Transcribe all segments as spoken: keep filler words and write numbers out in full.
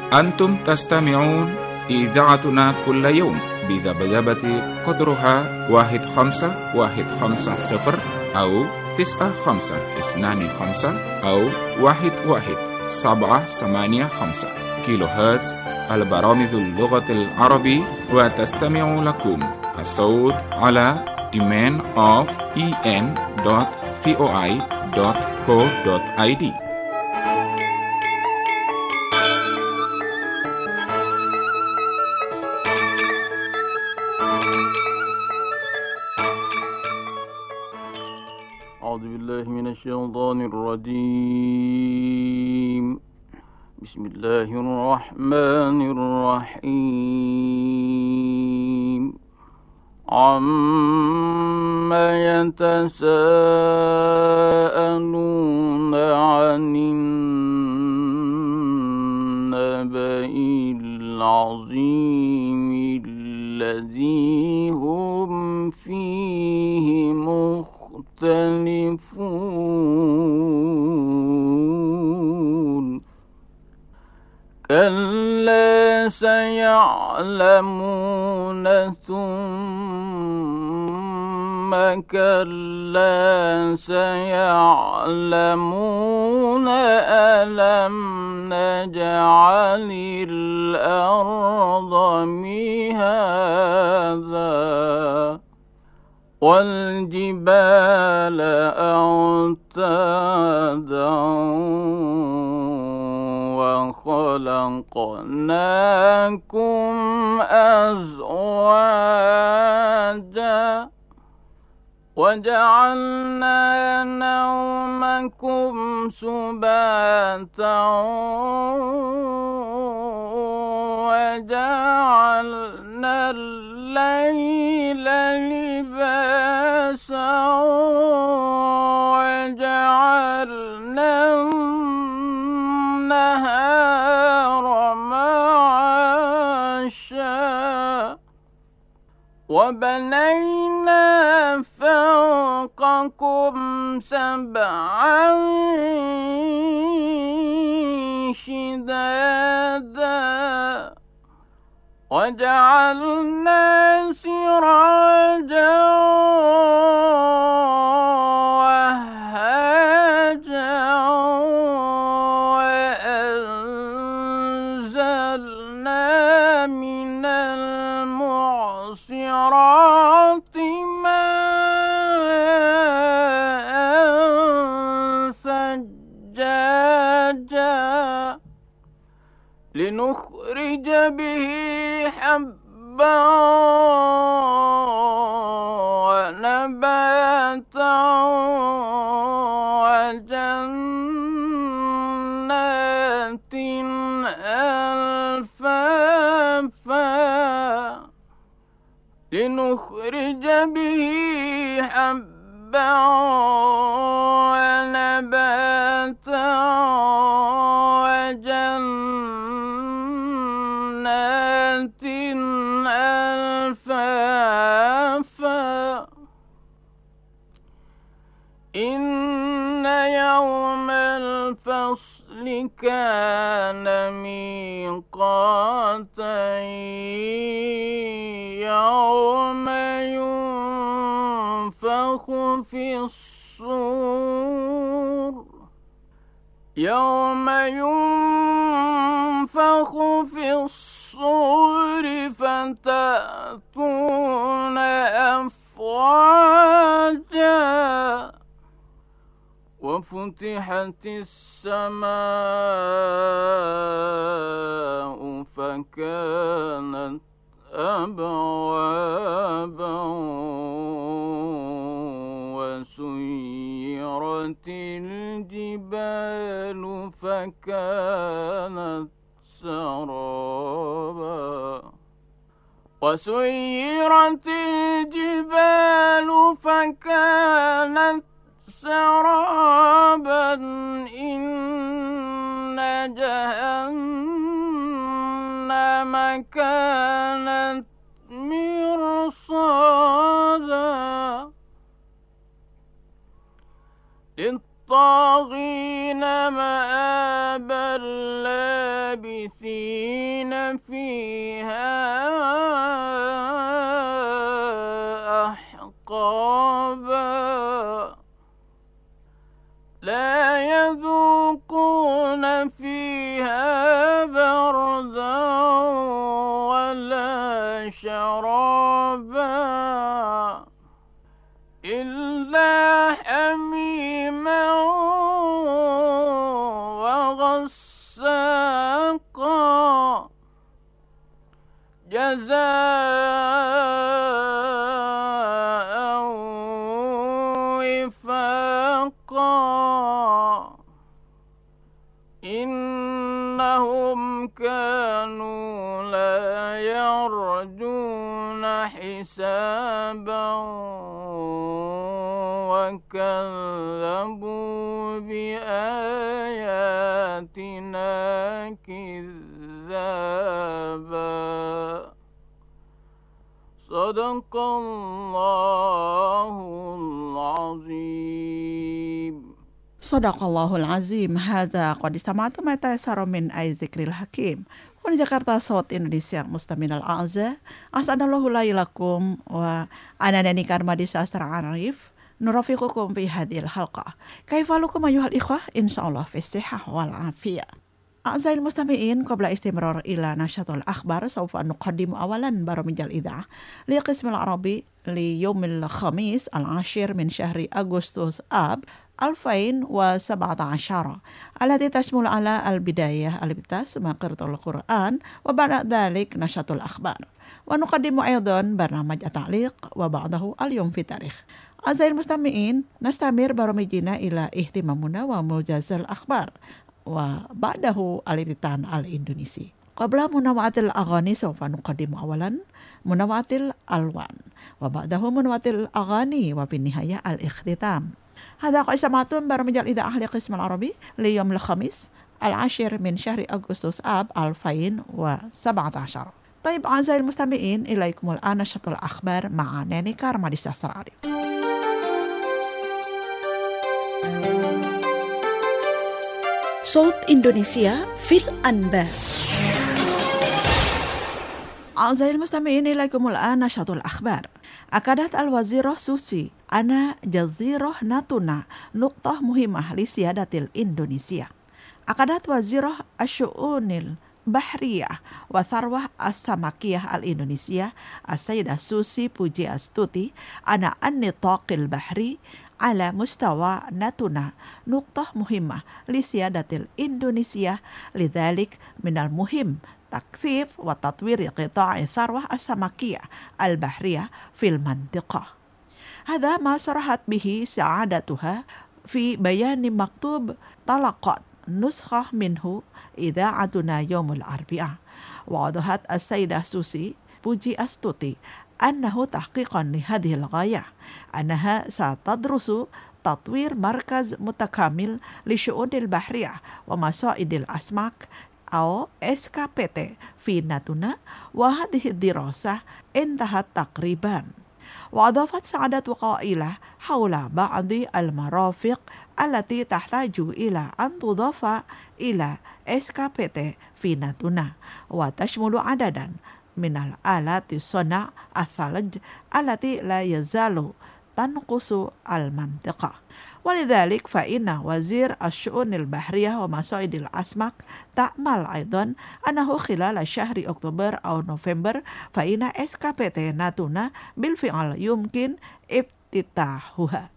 أنتم تستمعون إذاعتنا كل يوم بذبذبة قدرها واحد خمسة واحد خمسة صفر أو تسعة خمسة اثنان خمسة أو واحد واحد سبعة ثمانية خمسة كيلو هرتز. البرامج اللغة العربية، وتستمع لكم الصوت على domain of en dot voi dot co dot id. أعوذ بالله من الشيطان الرجيم. بسم الله الرحمن الرحيم. عما يتساءلون عن النبأ العظيم الذي هم فيه مختلفون. كلا سيعلمون ثم كلا سيعلمون ألم نجعل الأرض مهادا والجبال أوتادا وخلقناكم أزواجا وجعلنا نومكم سباتا وجعلنا الليل لباسا وجعلنا النهار معاشا وبنينا فوقكم سبعا شدادا وجعلنا سراجا وهاجا وأنزلنا من المعصرات ماء ثجاجا لنخرج به حبا ونباتا وجنات ألفافا لنخرج به حبا ونباتا وجنات ألفافا إن يوم الفصل كان ميقاتا يوم ينفخ في الصور يوم ينفخ في الصور فتأتون أفواجا وفتحت السماء فكانت أبوابا وسيرت الجبال فكانت سرابا وسيرت الجبال فكانت سرابا إن جهنم كانت مرصادا للطاغين مآبا لا لابثين فيها أحقابا لا يذوقون فيها بردا ولا شرابا إلا حميما وغساقا جزاء وفاقا إنهم كانوا لا يرجون حسابا وكذبوا بآياتنا كذابا صدق الله العظيم. Sadaqallahul azim. Hadza qad istama'tum ma tayassara min ay dzikril hakim. Wa Jakarta Sawt Indonesia Mustaminal A'za. Asadallahu lailakum wa ana Nani Karmadi Sastra Arif. Nurafiqukum fi hadhil halqah. Kaifalukum ayuhal ikhwah? Insyaallah fi sihah wal afiyah. A'zail mustami'in, qabla istimrar ila nashatul akhbar sawfa nuqaddimu awalan baramijal idha'ah li qismil arabi li yawmil khamis al-ashir min syahri Agustus Ab ألفين وسبعة عشر التي تشمل على البداية الابتداء ثم قراءة القرآن وبعد ذلك نشرة الأخبار ونقدم أيضا برنامج التعليق وبعده اليوم في التاريخ. أعزائي المستمعين نستمر برامجنا إلى اهتمامنا وموجز الأخبار وبعده الابتداء الإندونيسي. قبل منوعات الأغاني سوف نقدم أولا منوعات الألوان وبعده منوعات الأغاني وفي النهاية الاختتام. هذا قسماتهم برمجة الإذاعة لقسم العربي ليوم الخميس العاشر من شهر أغسطس آب ألفين وسبعة عشر. طيب أعزائي المستمعين إليكم الآن نشرة الأخبار مع ناني كارمدي ساسر عارف. صوت إندونيسيا في الأنباء. أعزائي المستمعين إليكم الآن نشرة الأخبار. أكدت الوزيرة سوسي أن جزيرة ناتونا نقطة مهمة لسيادة الإندونيسيا. أكدت وزيرة الشؤون البحرية وثروة السمكية الإندونيسية السيدة سوسي بوجي أستوتي أن النطاق البحري على مستوى ناتونا نقطة مهمة لسيادة الإندونيسيا، لذلك من المهم تكثيف وتطوير قطاع الثروة السمكية البحرية في المنطقة. هذا ما صرحت به سعادتها في بيان مكتوب تلقت نسخة منه إذاعتنا يوم الأربعاء. وأوضحت السيدة سوسي بوجي أستوتي أنه تحقيقا لهذه الغاية أنها ستدرس تطوير مركز متكامل لشؤون البحرية ومصائد الأسماك أو إس كي بي تي في ناتونا، وهذه الدراسة انتهت تقريبا. وأضافت سعادة قائلة حول بعض المرافق التي تحتاج إلى أن تضاف إلى إس كي بي تي في ناتونا، وتشمل عددا من الآلات صنع الثلج التي لا يزال تنقص المنطقة. ولذلك فإن وزير الشؤون البحرية ومصائد الأسماك تأمل أيضا أنه خلال شهر أكتوبر أو نوفمبر فإن إس كي بي تي ناتونا بالفعل يمكن افتتاحها.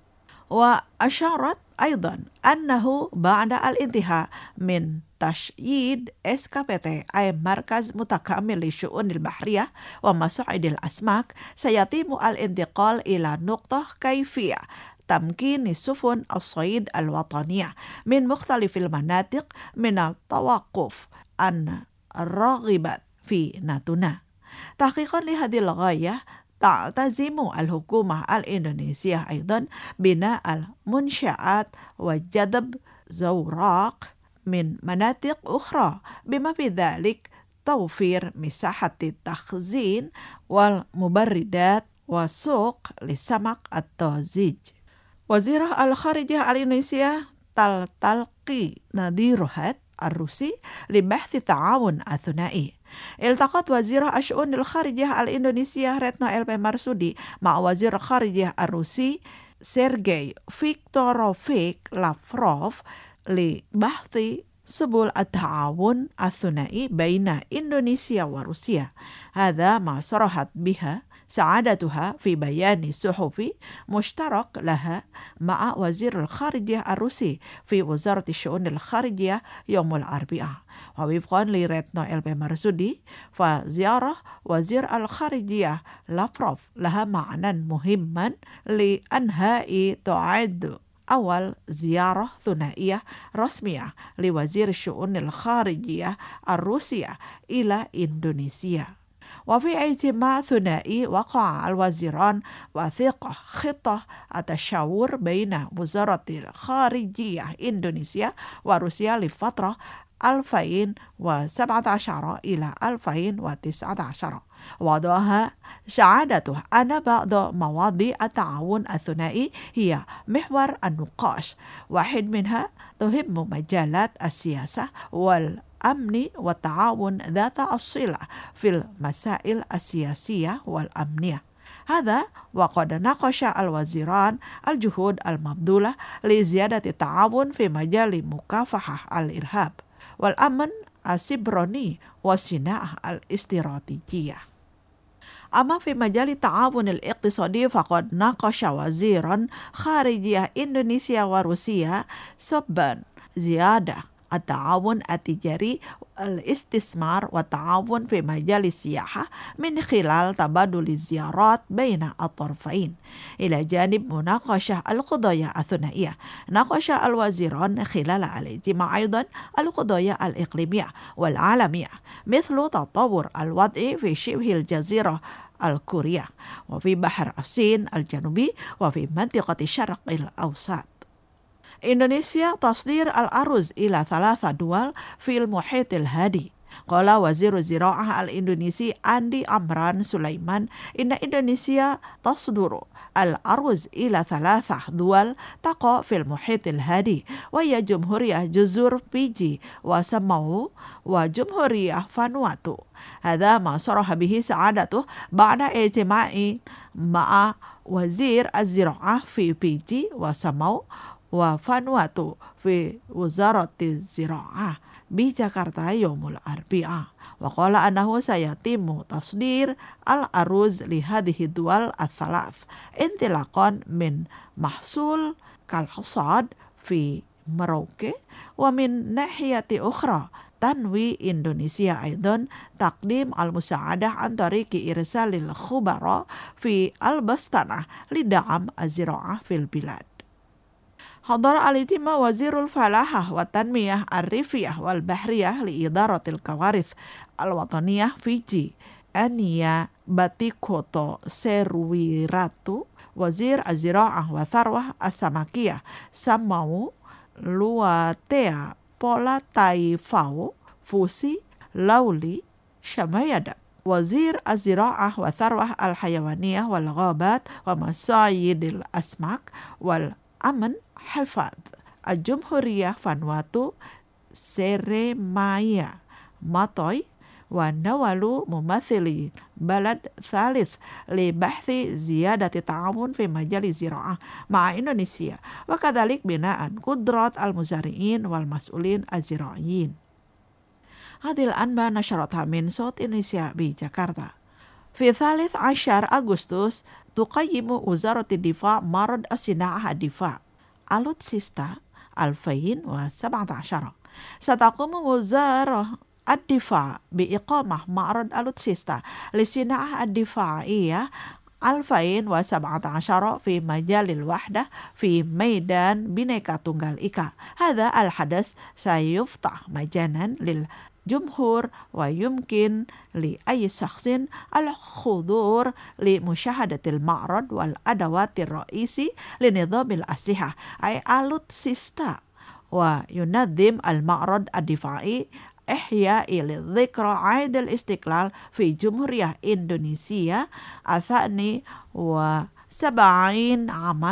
وأشارت أيضا أنه بعد الانتهاء من تشييد إس كي بي تي أي مركز متكامل للشؤون البحرية ومصائد الأسماك سيتم الانتقال إلى نقطة كيفية تمكين السفن الصيد الوطنية من مختلف المناطق من التوقف عن الراغبات في ناتونا. تحقيقا لهذه الغاية تعتزم الحكومة الإندونيسية أيضا بناء المنشآت وجذب زوراق من مناطق أخرى بما في ذلك توفير مساحة التخزين والمبردات وسوق للسمك الطازج. وزيرة الخارجية الإندونيسية تلتقي ناديرهات الروسي لبحث التعاون الثنائي. التقت وزير الشؤون الخارجية الإندونيسية ريتنو إل مارسودي مع وزير الخارجية الروسي سيرجي فيكتوروفيك لافروف لبحث سبل التعاون الثنائي بين إندونيسيا وروسيا. هذا ما صرحت بها سعادتها في بيان صحفي مشترك لها مع وزير الخارجية الروسي في وزارة الشؤون الخارجية يوم الأربعاء. ووفقا لريتنو إل مارسودي فزيارة وزير الخارجية لافروف لها معنى مهما لأنها تعد أول زيارة ثنائية رسمية لوزير الشؤون الخارجية الروسية إلى إندونيسيا. وفي اجتماع ثنائي وقع الوزيران وثيقة خطة التشاور بين وزارة الخارجية إندونيسيا وروسيا لفترة ألفين وسبعة عشر إلى ألفين وتسعة عشر. وضعها شهادته أن بعض مواضيع التعاون الثنائي هي محور النقاش، واحد منها تهم مجالات السياسة والأمن والتعاون ذات الصلة في المسائل السياسية والأمنية. هذا وقد ناقش الوزيران الجهود المبذولة لزيادة التعاون في مجال مكافحة الإرهاب والأمن السيبراني والصناعة الاستراتيجية. أما في مجال التعاون الاقتصادي فقد ناقش وزيران خارجية إندونيسيا وروسيا سبا زيادة التعاون التجاري الاستثمار والتعاون في مجال السياحة من خلال تبادل الزيارات بين الطرفين. إلى جانب مناقشة القضايا الثنائية، ناقش الوزيران خلال الاجتماع أيضا القضايا الإقليمية والعالمية مثل تطور الوضع في شبه الجزيرة الكورية وفي بحر الصين الجنوبي وفي منطقة الشرق الأوسط. إندونيسيا تصدير الأرز إلى ثلاثة دول في المحيط الهادي. قال وزير الزراعة الإندونيسي أندي أمران سليمان إن إندونيسيا تصدر الأرز إلى ثلاثة دول تقع في المحيط الهادي، وهي جمهورية جزر فيجي وساموآ وجمهورية فانواتو. هذا ما صرح به سعادته بعد اجتماع مع وزير الزراعة في فيجي وساموآ وفانواتو في وزارة الزراعة بجاكرتا يوم الأربعاء. وقال أنه سيتم تصدير الأرز لهذه الدول الثلاث انطلاقا من محصول كالحصاد في مروكي. ومن ناحية أخرى تنوي إندونيسيا أيضا تقديم المساعدة عن طريق إرسال الخبراء في البستانة لدعم الزراعة في البلاد. حضر الاجتماع وزير الفلاحة والتنمية الريفية والبحرية لإدارة الكوارث الوطنية فيجي أنيا باتيكوتو سيرويراتو، وزير الزراعة والثروة السمكية ساموآ لواتيا بولاتايفاو فوسي لولي شمايدا، وزير الزراعة والثروة الحيوانية والغابات ومصايد الأسماك والأمن حفاظ الجمهورية فانواتو سيريمايا ماتوي، ونولوا ممثلي بلد ثالث لبحث زيادة التعاون في مجال الزراعة مع إندونيسيا، وكذلك بناء قدرات المزارعين والمسؤولين الزراعيين. هذه الأنباء نشرتها من صوت إندونيسيا بجاكرتا. في الثالث عشر أغسطس تقيم وزارة الدفاع معرض الصناعة الدفاع ألوتسيستا ألفين وسبعة عشر. ستقوم وزارة الدفاع بإقامة معرض ألوتسيستا للصناعة الدفاعية ألفين وسبعة عشر في مجال الوحدة في ميدان بينيكا تونغال إيكا. هذا الحدث سيفتح مجانا للجمهور ويمكن لأي شخص الحضور لمشاهدة المعرض والأدوات الرئيسي لنظام الأسلحة أي ألوتسيستا. وينظم المعرض الدفاعي إحياء لذكرى عيد الاستقلال في جمهورية إندونيسيا الثاني وسبعين عاما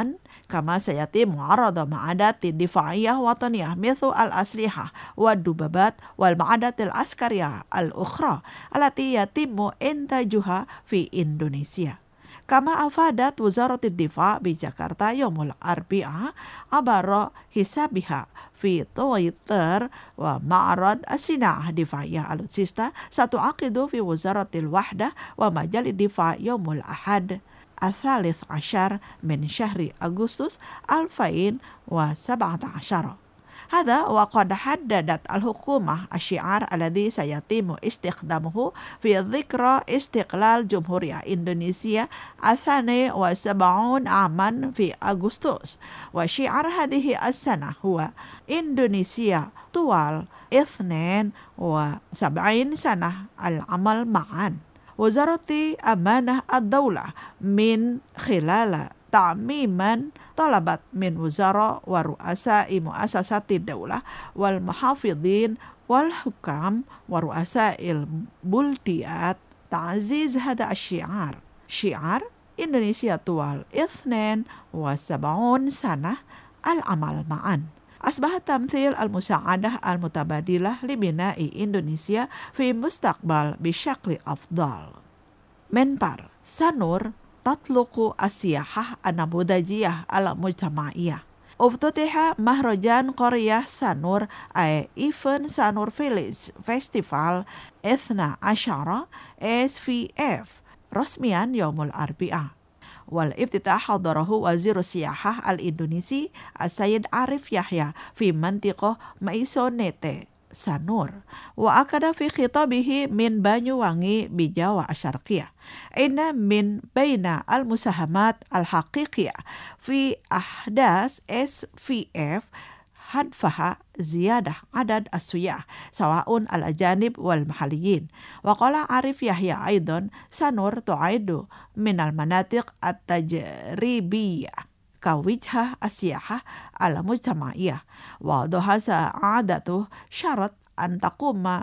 كما سيتم عرض معدات دفاعية وطنية مثل الأسلحة والدبابات والمعدات العسكرية الأخرى التي يتم إنتاجها في إندونيسيا. كما أفادت وزارة الدفاع بجاكرتا يوم الأربعاء عبر حسابها في تويتر ومعرض الصناعة الدفاعية ألوتسيستا ستعقد في وزارة الوحدة ومجال الدفاع يوم الأحد الثالث عشر من شهر أغسطس ألفين وسبعة عشر. هذا وقد حددت الحكومة الشعار الذي سيتم استخدامه في ذكرى استقلال جمهورية إندونيسيا الثاني والسبعون عاما في أغسطس. وشعار هذه السنة هو إندونيسيا طوال اثنين وسبعين سنة العمل معا. وزارة أمانة الدولة من خلال تعميما طلبت من وزراء ورؤساء مؤسسات الدولة والمحافظين والحكام ورؤساء البلديات تعزيز هذا الشعار، شعار إندونيسيا طوال اثنين وسبعين سنة العمل معا. أصبح تمثيل المساعدة المتبادلة لبناء إندونيسيا في مستقبل بشكل أفضل. منبر سانور تطلق السياحة النموذجية المجتمعية. افتتح مهرجان قرية سانور أي إيفنت سانور فيليج فيستيفال اثني عشر إس في إف رسميا يوم الأربعاء. والافتتاح حضره وزير السياحة الإندونيسي السيد عارف يحيى في منطقة مايسونيتي سانور. وأكد في خطابه من بانيوانgi بجاوا الشرقية إن من بين المساهمات الحقيقية في أحداث إس في إف هدفها زيادة عدد السياح سواء الأجانب والمحليين. وقال عارف يحيى أيضا سانور تعد من المناطق التجريبية كوجهة السياحة المجتمعية. وضح سعادته شرط أن تقوم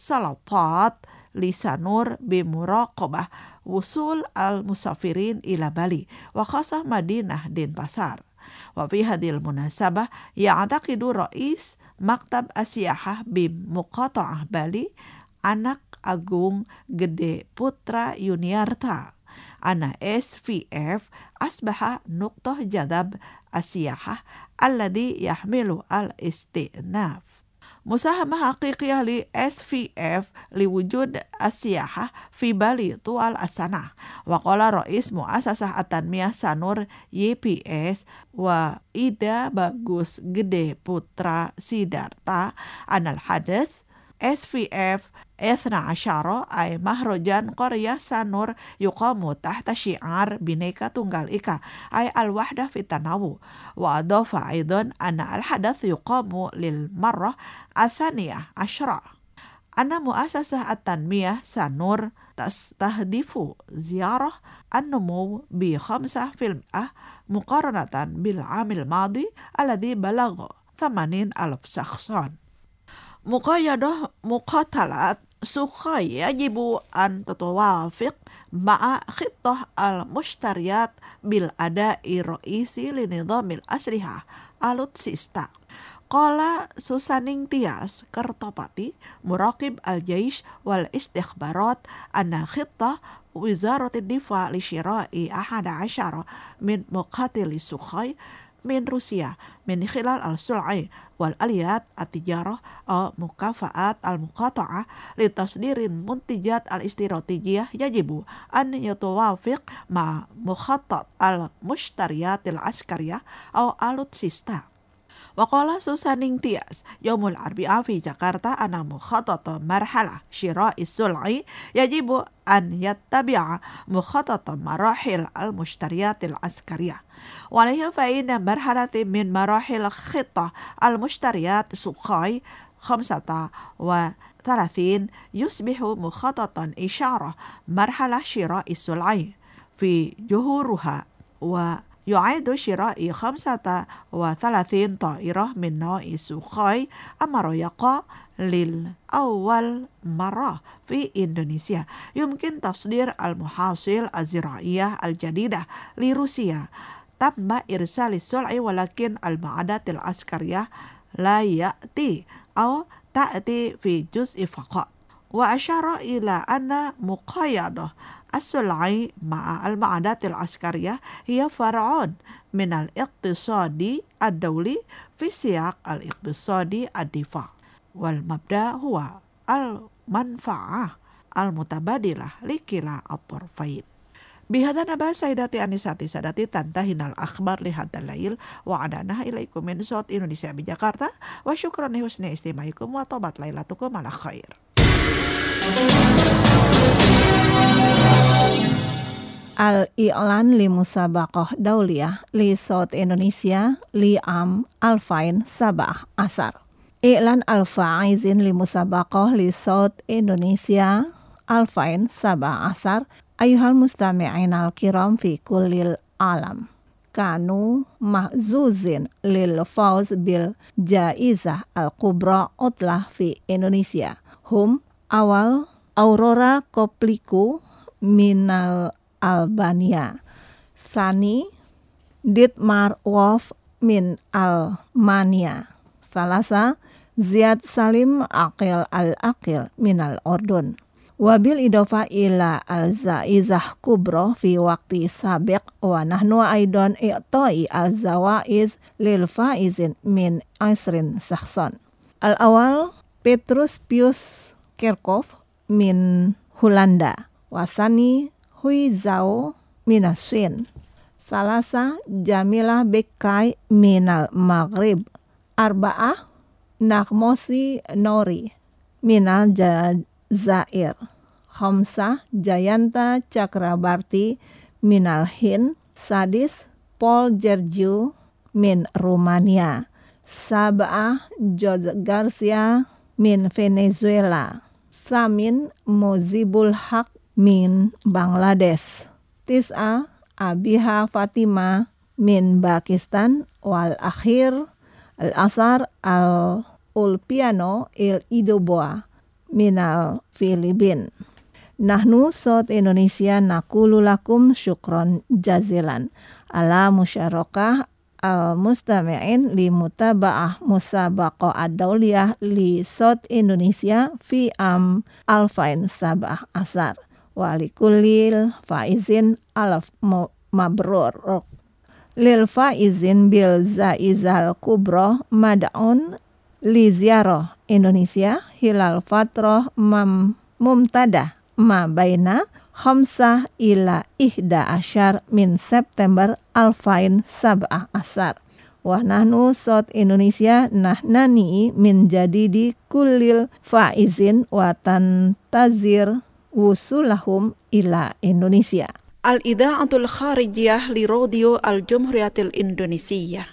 سلطات لسانور بمراقبة وصول المسافرين إلى بالي وخاصة مدينة دنبasar. وفي هذه المناسبة يعتقد رئيس مكتب السياحة بمقاطعة بالي Anak Agung Gede Putra Yuniarta أن إس في إف أصبح نقطة جذب السياحة الذي يحمل الاستئناف. مساهمة حقيقية ل إس في إف لوجود السياحة في بالي طوال السنة. وقال رئيس مؤسسة التنمية سانور يي بي إس وإيدا باgus Gede Putra Sidarta أن الحدث إس في إف اثني عشر أي مهرجان قرية سانور يقام تحت شعار بينيكا تunggal ika أي الوحدة في التنوع. وأضاف أيضا أن الحدث يقام للمرة الثانية عشرة. أن مؤسسة التنمية سانور تستهدف زيارة النمو بخمسة في المئة مقارنة بالعام الماضي الذي بلغ ثمانين ألف شخصا. مقايضة مقاتلات سوخاي يجب أن تتوافق مع خطة المشتريات بالأداء الرئيسي لنظام الأسلحة ألوتسيستا. قال سوسانينغ تياس كرتوباتي مراقب الجيش والاستخبارات أن خطة وزارة الدفاع لشراء أحد عشر من مقاتلي سوخاي من روسيا من خلال السلع والآليات التجارة أو مكافآت المقاطعة لتصدير المنتجات الاستراتيجية يجب أن يتوافق مع مخطط المشتريات العسكرية أو ألوتسيستا. وقال سوسانينغ تياس يوم الأربعاء في جاكرتا أن مخطط مرحلة شراء السلع يجب أن يتبع مخطط مراحل المشتريات العسكرية. ولكن فإن مرحلة من مراحل خطة المشتريات سوخاي خمسة وثلاثين يصبح مخططا إشارة مرحلة شراء السلع في جهورها. ويعد شراء خمسة وثلاثين طائرة من نوع سوخاي أمر يقع للأول مرة في إندونيسيا. يمكن تصدير المحاصيل الزراعية الجديدة لروسيا tamma irsal sul'i walakin al-ma'adat al-askariyah la ya'ti aw ta'ti fi juz'i faqat. Wa asyara ila anna muqayadah as-sul'i ma'a al-ma'adat al-askariyah hiya far'un min al-iqtisadi ad-dawli fi siyaq al-iqtisadi ad-difa' wal mabda huwa al-manfa'ah al-mutabadilah likila at-tarfain. Bihadana ba sayyidati anisati sadati tantahinal akhbar lihadal lail wa adanaha ilaikum min Sawt Indonesia di Jakarta wa syukran li husni istimaikum wa tobat lailatukum ala khair. Al-i'lan li musabaqah dauliyah li Sawt Indonesia li am alfain sabah asar. I'lan al-fa'izin li musabaqah li Sawt Indonesia alfain sabah asar. Ayuhal mustami'in al-kiram fi kullil alam. Kanu mahzuzin lil fawz bil jaizah al-kubra utlah fi Indonesia. Hum awal Aurora Kopliku minal Albania. Sani Dietmar Wolf min Almania. Salasa Ziad Salim Aqil al-Aqil minal Ordun. Wabil idofa ila al-zaizah kubro fi waktu sabiq wa nahnu aidon i'toi al-zawaiz lil faizin min asrin sahson. Al-awal Petrus Pius Kerkhoff min Hulanda. Wasani Hui Zhao minasin. Salasa Jamilah Bekai minal Maghrib. Arba'ah Nakhmosi Nori minal Jazair. Khamsah Jayanta Chakrabarti minal Hind. Sadis Paul Gergiu min Rumania. Sab'ah George Garcia min Venezuela. Samin Muzibul Haq min Bangladesh. Tis'a Abiha Fatima min Pakistan. Wal akhir Al-Asar Al-Ulpiano Il Idoboa minal Filipin. Nahnu Sawt Indonesia nakulu lakum syukron jazilan ala musyarakah al-mustami'in li mutaba'ah musabaqah ad-dauliyah li Sawt Indonesia fi am alfain sabah asar wa likullil faizin alaf mabrur. Lil faizin bil zaizal kubro mad'un li ziarah Indonesia hilal fatroh mam mumtadah ma baina khamsah ila ihda asyar min September alfain sab'ah asar. Wa nahnu Sawt Indonesia nahnani min jadidi kullil faizin wa tantazir wusulahum ila Indonesia. Al-Idha'atul Kharijiyah li Radio Al-Jumhuriyatil Indonesia.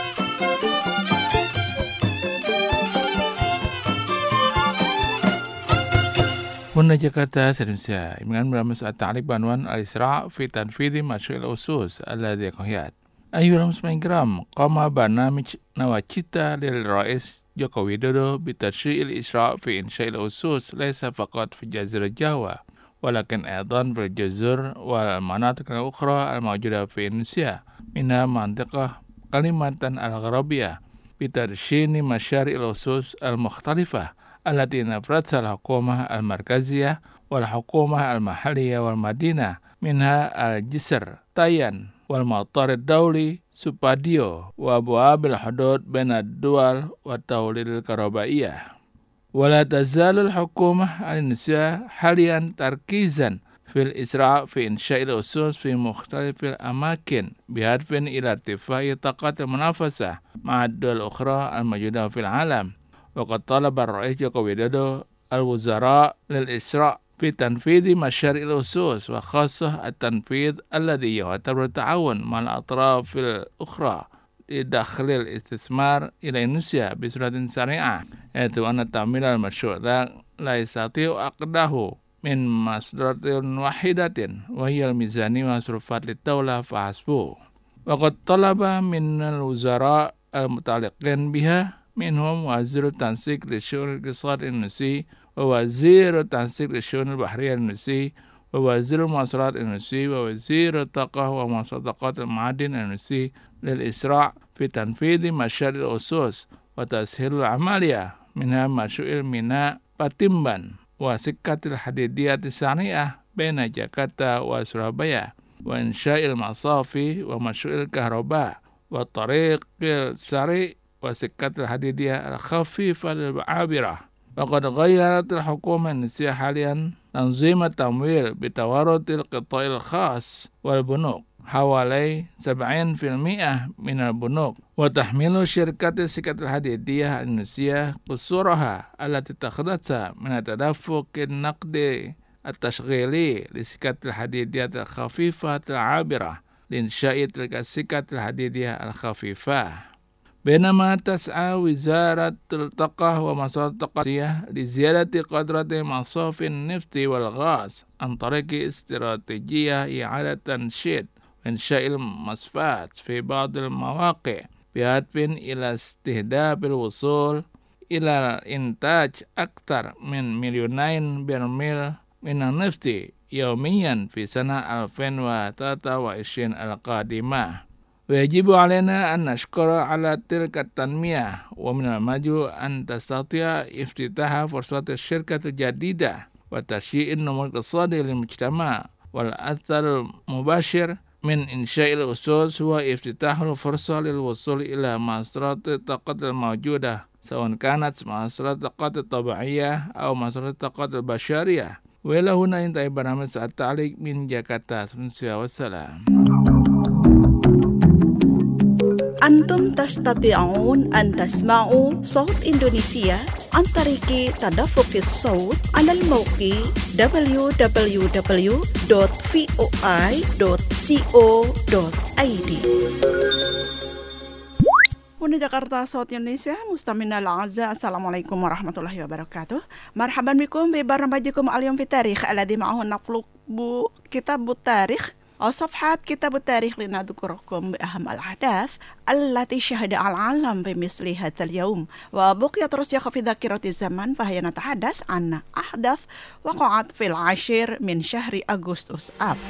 هنا جاكرتا سلمسيا من برامج التعليق بعنوان الإسراع في تنفيذ مشروع الأسس الذي قياد. أيها المستمعين الكرام، قام برنامج نواجيتا للرئيس جوكو ويدودو بتشريع الإسراع في إنشاء الأسس ليس فقط في جزيرة جاوا ولكن أيضا في الجزر والمناطق الأخرى الموجودة في إندونيسيا منها منطقة كليمانتان الغربية بترشين مشاريع الأسس المختلفة التي نفرضها الحكومة المركزية والحكومة المحلية والمدينة منها الجسر تايان والمطار الدولي سوباديو وأبواب الحدود بين الدول والتوليد الكهربائية. ولا تزال الحكومة الإندونيسية حاليا تركيزا في الإسراع في إنشاء الأسس في مختلف الأماكن بهدف إلى ارتفاع طاقة المنافسة مع الدول الأخرى الموجودة في العالم. وقد طلب الرئيس جوكو ويدودو الوزراء للإسراع في تنفيذ مشاريع الأسس وخاصة التنفيذ الذي يعتبر تعاون مع الأطراف الأخرى لدخل الاستثمار إلى إندونيسيا بصورة سريعة، حيث أن تمويل المشروع لا يستطيع عقده من مصدر واحدة وهي الميزانية ومصروفات للدولة فحسب. وقد طلب من الوزراء المتعلقين بها منهم وزير التنسيق للشؤون الاقتصاد الإندونيسي ووزير التنسيق للشؤون البحرية الإندونيسي ووزير المواصلات الإندونيسي ووزير الطاقة ومواصلات المعادن الإندونيسي للإسراع في تنفيذ مشاريع الأسس وتسهيل العملية منها مشروع الميناء Patimban وسكة الحديدية الثانية بين جاكرتا وسورابaya وإنشاء المصافي ومشروع الكهرباء والطريق السريع وسكة الحديدية الخفيفة للعابرة. وقد غيرت الحكومة الإندونيسية حاليا تنظيم التمويل بتورط القطاع الخاص والبنوك حوالي سبعين بالمئة من البنوك، وتحمل شركة السكك الحديدية الإندونيسية قصورها التي اتخذتها من التدفق النقدي التشغيلي للسكك الحديدية الخفيفة العابرة لإنشاء تلك السكك الحديدية الخفيفة. بينما تسعى وزارة الطاقة ومصادر الطاقة لزيادة قدرة مصافي النفط والغاز عن طريق استراتيجية إعادة تنشيط وإنشاء المصفات في بعض المواقع بهدف إلى استهداف الوصول إلى إنتاج أكثر من مليونين برميل من النفط يوميا في سنة ألفين وثلاثة وعشرين القادمة. ويجب علينا أن نشكر على تلك التنمية، ومن المجد أن تستطيع افتتاح فرصات الشركة الجديدة وتشجيع النمو الاقتصادي للمجتمع. والأثر المباشر من إنشاء الأسس هو افتتاح الفرصة للوصول إلى مصادر الطاقة الموجودة، سواء كانت مصادر الطاقة الطبيعية أو مصادر الطاقة البشرية. وإلى هنا انتهى برنامج التعليق من جاكرتا. والسلام. أنتم تستطيعون أن تسمعوا صوت إندونيسيا عن طريق تدفق الصوت على الموقع دبليو دبليو دبليو دوت فوي دوت كو دوت اي دي. Huna Jakarta Saut Indonesia, mustamina al-azza, assalamualaikum warahmatullahi wabarakatuh. Marhaban bikum bi barnaamijkum al-yawm fi tarikh alladhi ma'ahu naqlu bu kitab tarikh أو صفحات كتاب التاريخ لنذكركم بأهم الأحداث التي شهد العالم بمثل هذا اليوم، وبقيت رسيخة في ذاكرة الزمن، فهي نتحدث عن أحداث وقعت في العاشر من شهر أغسطس آب.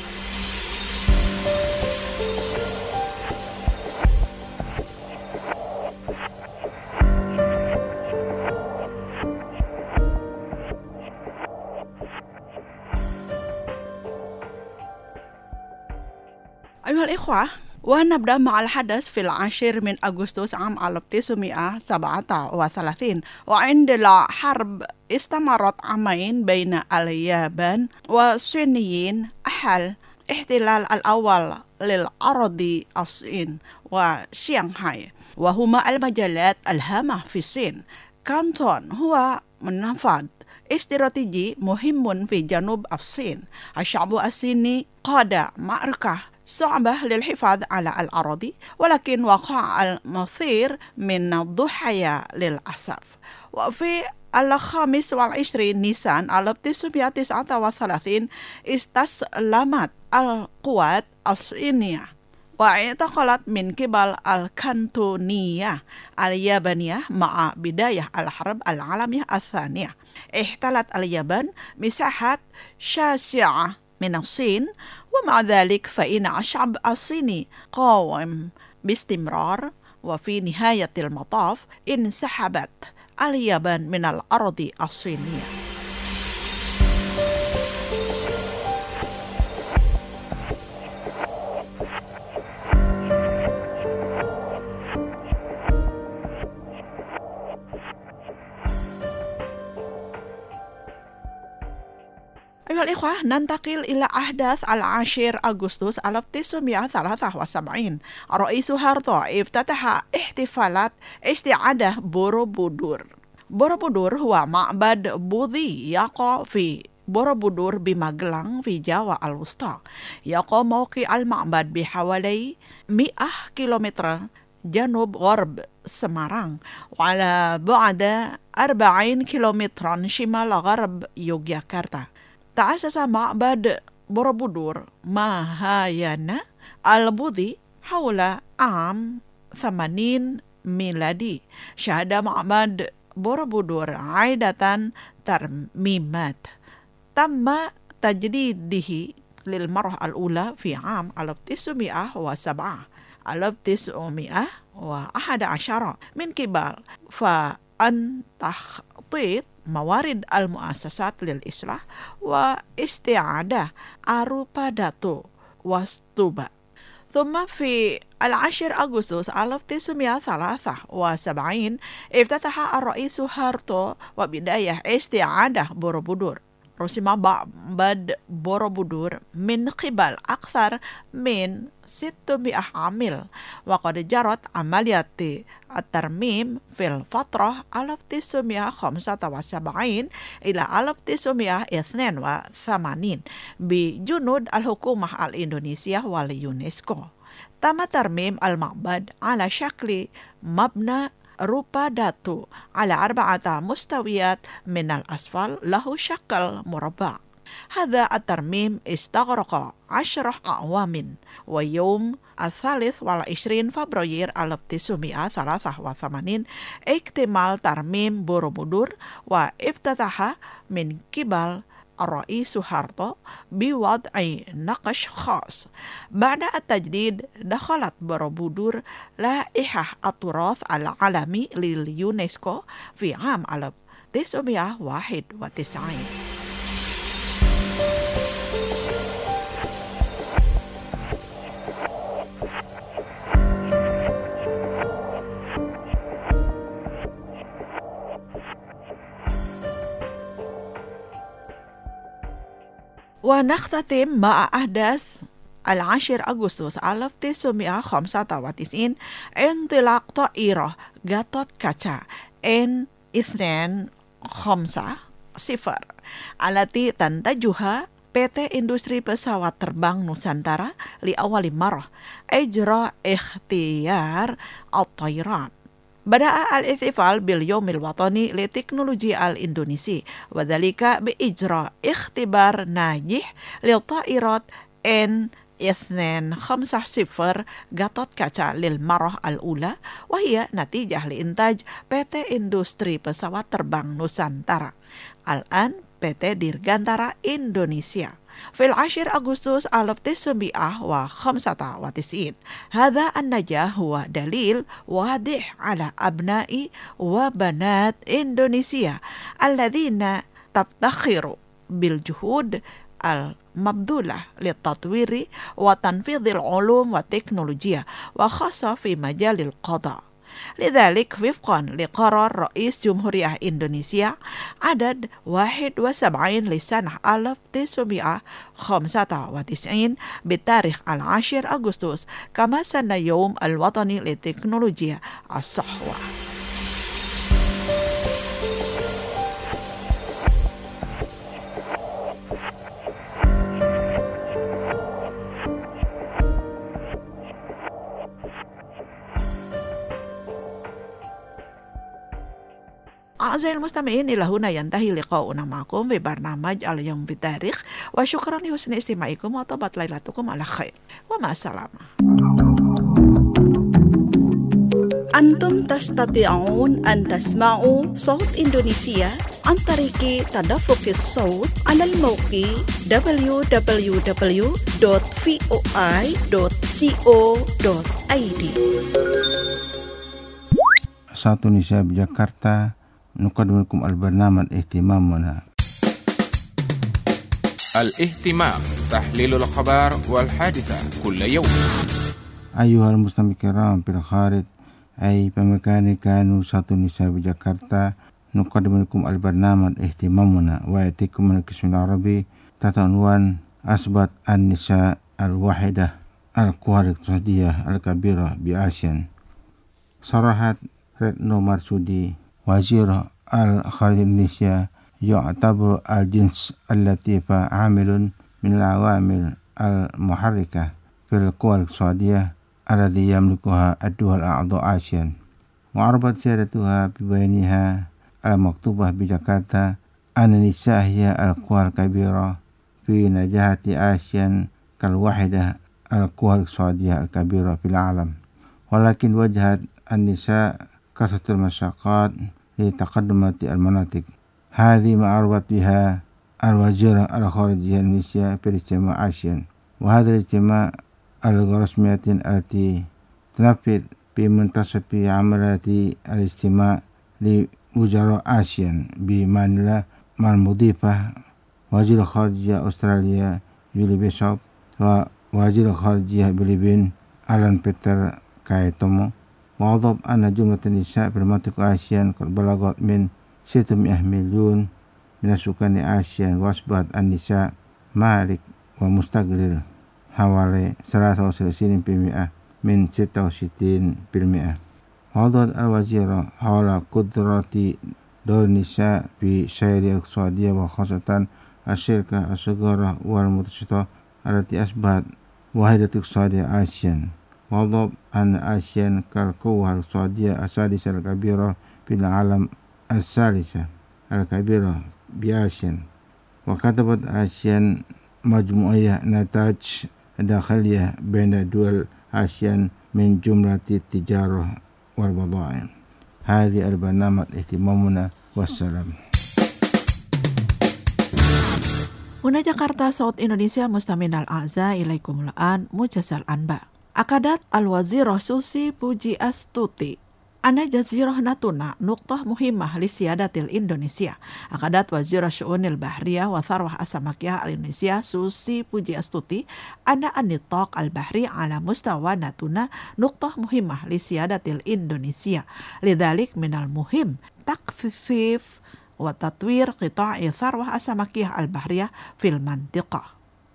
أيها الإخوة، ونبدأ مع الحدث في العاشر من أغسطس عام ألف وتسعمائة وسبعة وثلاثين، وعند الحرب استمرت عامين بين اليابان والصينيين أحل احتلال الأول للأراضي الصين وشنغهاي، وهما المجالات الهامة في الصين. كانتون هو منفذ استراتيجي مهم في جنوب الصين. الشعب الصيني قاد معركة صعبة للحفاظ على الأراضي، ولكن وقع المصير من الضحايا للأسف. وفي الخامس والعشرين نيسان ألف وتسعمائة وتسعة وثلاثين استسلمت القوات الصينية واعتقلت من قبل الكانتونية اليابانية. مع بداية الحرب العالمية الثانية احتلت اليابان مساحات شاسعة من الصين، ومع ذلك فإن الشعب الصيني قاوم باستمرار، وفي نهاية المطاف انسحبت اليابان من الأراضي الصينية. أيها الإخوة، ننتقل إلى أحداث العاشر أغسطس ألف وتسعمائة وثلاثة وسبعين. الرئيس هارتو افتتح احتفالات استعادة بوروبودور. بوروبودور هو معبد بوذي يقع في بوروبودور بماgelang في جاوا الوسطى. يقع موقع المعبد بحوالي مئة كيلومتر جنوب غرب سمارang، وعلى بعد أربعين كيلومترا شمال غرب يوغياكرتا. تأسس معبد بوروبودور ماهايانا البوذي حول عام ثمانين ميلادي. شهد معبد بوروبودور عادة ترميمات. تم tajdidihi lil marah al-ula fi am alaf tis'mi'ah wa sab'ah alaf tis'mi'ah wa ahada asyara min kibal fa an takhtit mawarid al-muassasat lil islah wa isti'adah arupadatu wastuba. ثم في العاشر أغسطس ألف وتسعمائة وثلاثة وسبعين افتتح الرئيس هارتو وبداية استعادة بوروبودور رسم معبد بوروبودور من قبل أكثر من ستمائة عامل وقد جرت عمليات الترميم في الفترة ألف وتسعمائة وخمسة وسبعين إلى ألف وتسعمائة واثنين وثمانين بجنود الحكومة الإندونيسية واليونسكو. تم ترميم المعبد على شكل مبنى rupa datu على أربعة مستويات من الأسفل له شكل مربع. هذا الترميم استغرق عشر أعوام ويوم الثالث والعشرين فبراير ألف وتسعمائة وثلاثة وثمانين اكتمال ترميم بوروبودور وافتتح من قبل الرئيس سوهارتو بوضع نقش خاص. بعد التجديد دخلت بوروبودور لائحة التراث العالمي لليونسكو في عام ألف وتسعمائة وواحد وتسعين. ونختتم مع أحداث العاشر أغسطس ألف وتسعمائة وخمسة وتسعين انطلاق طائرة غاتوت كاتشا إن اثنين خمسة صفر التي تنتجها P T Industri Pesawat Terbang Nusantara لأول مرة إجراء اختيار الطيران. بدأ الاحتفال باليوم الوطني للتكنولوجيا الإندونيسي وذلك بإجراء اختبار ناجح للطائرات إن اثنين خمسة صفر غاتوت كاتشا للمرة الأولى وهي نتيجة لإنتاج P T Industri Pesawat Terbang Nusantara الآن P T Dirgantara Indonesia في العاشر أغسطس ألف وتسعمائة وخمسة وتسعين. هذا النجاح هو دليل واضح على أبناء وبنات إندونيسيا الذين تفتخر بالجهود المبذولة للتطوير وتنفيذ العلوم والتكنولوجيا وخاصة في مجال القضاء. لذلك وفقا لقرار رئيس جمهورية إندونيسيا عدد واحد وسبعين لسنة ألف وتسعمائة وخمسة وتسعين بتاريخ العاشر أغسطس كما سن يوم الوطني للتكنولوجيا الصحوة. أعزائي المستمعين إلى هنا ينتهي لقاؤنا معكم في برنامج اليوم بالتاريخ وشكرا لحسن استماعكم وطابت ليلتكم على خير ومع السلامة. أنتم تستطيعون أن تسمعوا صوت إندونيسيا عن طريق تدفق الصوت على الموقع دبليو دبليو دبليو دوت فوي دوت كو دوت اي دي. Satu Indonesia Jakarta نقدم لكم البرنامج اهتمامنا. الاهتمام تحليل الأخبار والحادثة كل يوم. أيها المستمعين الكرام في الخارج أي بمكان كانوا satu Indonesia بجاكرتا نقدم لكم البرنامج اهتمامنا ويأتيكم من القسم العربي تحت عنوان أثبت النساء الواحدة القوى الاقتصادية الكبيرة بآسيا. صرحت رتنو مرسودي وزير الخارجية إندونيسيا يعتبر الجنس اللطيف عامل من العوامل المحركة في القوى الاقتصادية الذي يملكها الدول الأعضاء آسيا. وعربت سيادتها ببيانها المكتوبة بجاكرتا أن النساء هي القوى الكبيرة في نجاح آسيا كالواحدة القوى الاقتصادية الكبيرة في العالم، ولكن واجهت النساء كثرة المشقات لتقدم المناطق. هذه ما أربت بها الوزيرة الخارجية الإندونيسية في الاجتماع آسيان. وهذا الاجتماع الرسمية التي تنفذ في منتصف عملية الاجتماع لوزراء آسيان بمانيلا مع المضيفة وزير الخارجية أستراليا يولي بيشوب ووزير الخارجية فلبين ألان بيتر كايتومو. وأضاف أن جملة النساء في منطقة آسيان قد بلغت من ستمائة مليون من سكان آسيان، وأصبحت النساء مالك ومستقل حوالي ثلاثة وثلاثين بالمئة من ستة وستين بالمئة. وأضافت الوزيرة حول قدرة دور النساء في سير الاقتصادية وخاصة الشركة الصغيرة والمتوسطة التي أصبحت واحدة اقتصادية آسيان. وأضاف أن آسيان كالقوة الاقتصادية السادسة الكبيرة في العالم الثالثة الكبيرة بآسيان. وكتبت آسيان مجموعية نتائج داخلية بين دول آسيان من جملة التجارة والبضائع. هذه البرنامج اهتمامنا والسلام. Una Jakarta Saud Indonesia Mustaminal A'za ilaikumul an mujazal anba. Akadat al-wazirah Susi Pujiastuti ana jazirah natuna nuqtah muhimmah li siyadatil Indonesia. Akadat wazirah syu'unil bahriyah wa tharwah asamakiyah al-Indonesia Susi Pujiastuti ana an-nitaq al-bahri ala mustawa natuna nuqtah muhimmah li siyadatil Indonesia. Lidzalik minal muhim takfif wa tatwir qita'i tharwah asamakiyah al-bahriyah fil mantiqah.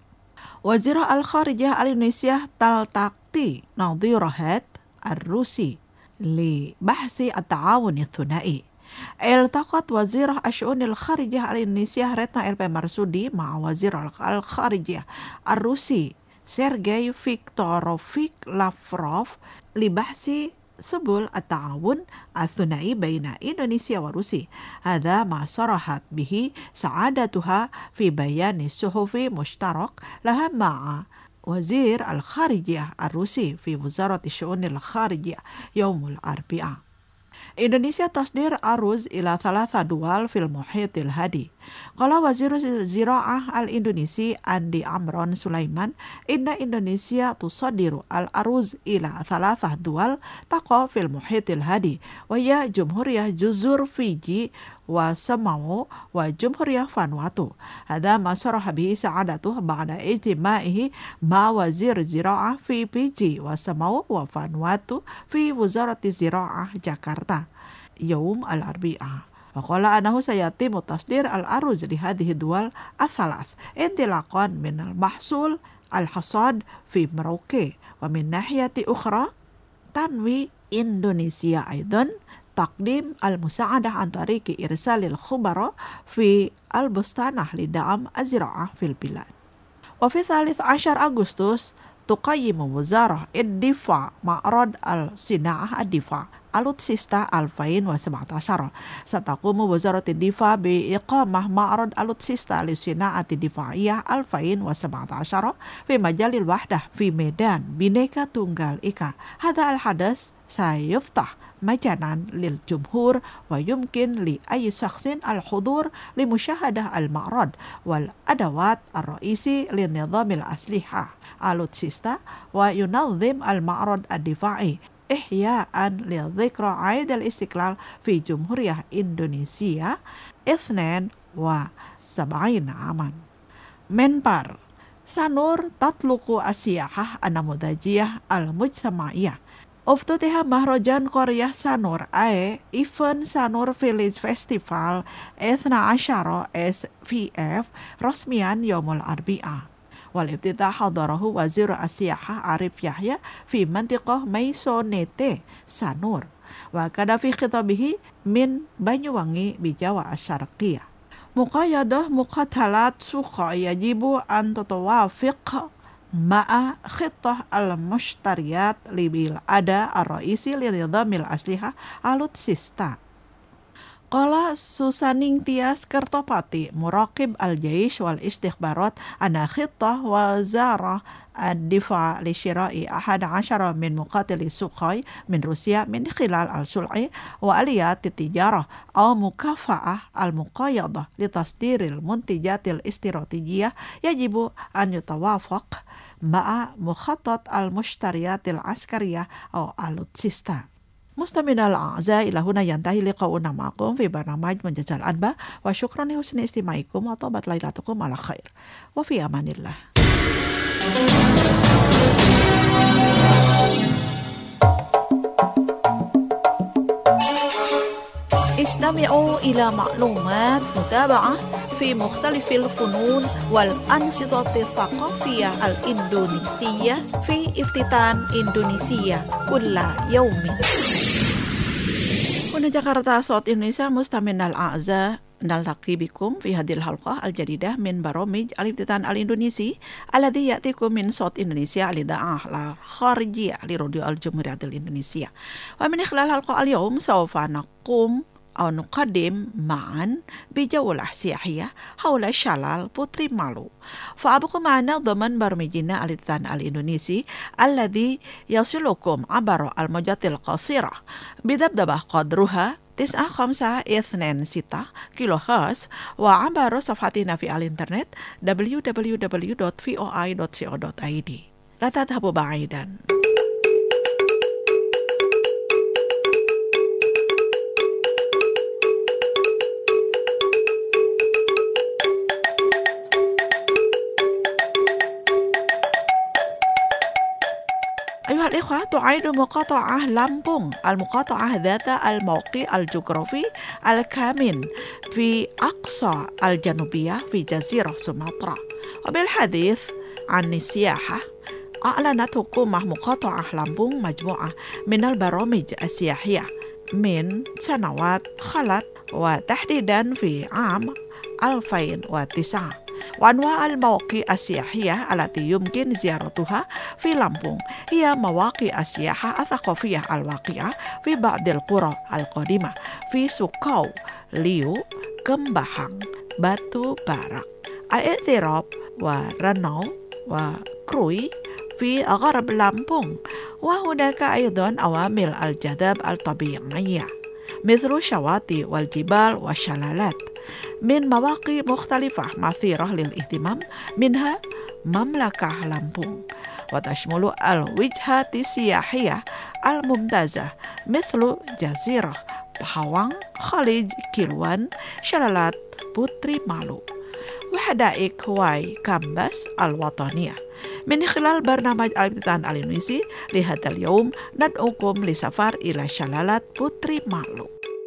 Wazirah al-Kharijiyah al-Indonesia taltaqi nadhirahat ar-Rusi li bahsi at-ta'awun ats-thunai. Iltaqat wazirah asy'unil kharijiyah al-Indonesia Retno L P Marsudi ma'a wazirah al-Kharijiyah ar-Rusi Sergei Viktorovich Lavrov li bahsi subul at-ta'awun ats-thunai baina Indonesia wa Rusi. Hadza ma sarahat bihi sa'adatuha fi bayani suhufi mushtarak laha ma'a wazir al-kharijiyah ar-Rusi fi wizarati syu'unil kharijiyah yaumul arbi'a. Indonesia tasdir aruz ila thalatha dual fil muhitil hadi. Qala wazir zira'ah al-Indonesi Andi Amron Sulaiman, inna Indonesia tusadiru al-aruz ila thalatha dual taqa fil muhitil hadi wa hiya Jumhuriyah Juzur Fiji wa Samau wa Jumhuriyah Vanuatu. Hadha ma saraha bihi sa'adatuh ba'da ijtima'ihi ma wazir zira'ah fi Fiji wa Samau wa Vanuatu fi Wizarati Zira'ah Jakarta yaum al-arbi'ah. Waqala anahu sayatimu tasdir al-aruz li hadhihi dual athalath intilaqan min al-mahsul al-hasad fi Merauke wa min nahiyati ukhra tanwi Indonesia aidan taqdim al-musa'adah an tariqi irsalil khubara fi al-bustanah li da'am az-zira'ah fil bilad. Wa fi thalith ashar Agustus tuqayyimu wazarah ad-difa ma'rad al-sina'ah ad-difa alutsista alfain wa sab'atashar. Sataqumu wazarati difa bi iqamah ma'rad alutsista li sina'ati difa'iyah alfain wa sab'atashar fi majalil wahdah fi Medan Bhinneka Tunggal Ika. Hadha al-hadas sayuftah majanan lil jumhur wa yumkin li ayyi shakhsin al-hudur li musyahadah al-ma'rad wal adawat ar-ra'isi li nizamil aslihah alutsista wa yunazim al-ma'rad ad-difa'i ihya'an li dhikra 'aid al-istiqlal fi Jumhuriyah Indonesia ithnain wa sab'ina aman. Menpar Sanur tatluqu asiyahah an-namudajiyah al-mujtama'iyah. Uftutiha Mahrajan Korea Sanur ae event Sanur Village Festival Ethna Asyara S V F Rosmian Yaumul Arbi'ah. Wal iftitah hadarahu wazir asiyahah Arif Yahya fi mantiqah Maisonete Sanur wa kada fi khitabihi min Banyuwangi bi Jawa Asyarqiyah. Muqayyadah muqatalat sukha yajibu an tatawafiq ma'a khittah al-mushtariyat libil ada ar-raisi li nizamil aslihah alutsista. Qala Susaning Tias Kertopati Muraqib al-Jaish wal Istikhbarat ana khittah wazarah الدفاع لشراء أحد عشر من مقاتلي سوخوي من روسيا من خلال الصلح وآليات التجارة أو مكافأة المقايضة لتصدير المنتجات الاستراتيجية يجب أن يتوافق مع مخطط المشتريات العسكرية أو الأوتسيستا. مستمعينا الأعزاء، إلى هنا ينتهي لقاؤنا معكم في برنامج منجز الأنباء، وشكرا لحسن استماعكم وطابت ليلتكم على خير وفي أمان الله. استمعوا إلى معلومات متابعة في مختلف الفنون والأنشطة الثقافية الإندونيسية في افتتان إندونيسيا كل يوم. هنا جاكرتا صوت إندونيسيا. مستمعينا الأعزاء، نلتقي بكم في هذه الحلقة الجديدة من برامج الافتتان الإندونيسي الذي يأتيكم من صوت إندونيسيا الإذاعة الخارجية لراديو الجمهورية الإندونيسية. ومن خلال الحلقة اليوم سوف نقوم أو نقدم معا بجولة سياحية حول شلال بوتري مالو. فأبقوا معنا ضمن برنامجنا الافتتان الإندونيسي الذي يصلكم عبر الموجات القصيرة بدبدبة قدرها تسعة خمسة اثنين ستة كيلو هرتز، وعبر صفحتنا في الإنترنت دبليو دبليو دبليو دوت في او اي دوت سي او دوت اي دي. لا تذهبوا بعيدا. أيها الإخوة، تعد مقاطعة لامبونغ المقاطعة ذات الموقع الجغرافي الكامن في أقصى الجنوبية في جزيرة سومطرة. وبالحديث عن السياحة، أعلنت حكومة مقاطعة لامبونغ مجموعة من البرامج السياحية من سنوات خلت، وتحديدا في عام ألفين وتسعة. وأنواع المواقع السياحية التي يمكن زيارتها في لامبونغ هي مواقع السياحة الثقافية الواقعة في بعض القرى القديمة في سوكاو، ليو، كمباهang، باتو بارك، الاعتراب، ورنو، وكروي في غرب لامبونغ. وهناك أيضا عوامل الجذب الطبيعية مثل الشواطئ والجبال والشلالات من مواقع مختلفة مثيرة للاهتمام، منها مملكة لامبونغ، وتشمل الوجهات السياحية الممتازة مثل جزيرة باهوانغ، خليج كيلوان، شلالات بوتري مالو، وحدائق هواي كامباس الوطنية. من خلال برنامج الافتتان الإندونيسي لهذا اليوم ندعوكم لسفر إلى شلالات بوتري مالو.